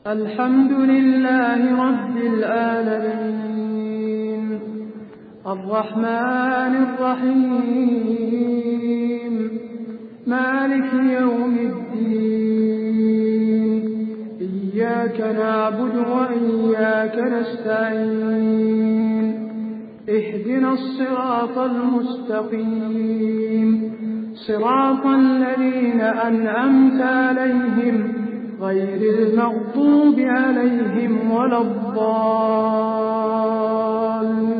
الحمد لله رب العالمين الرحمن الرحيم مالك يوم الدين إياك نعبد وإياك نستعين اهدنا الصراط المستقيم صراط الذين أنعمت عليهم غير المغضوب عليهم ولا الضالين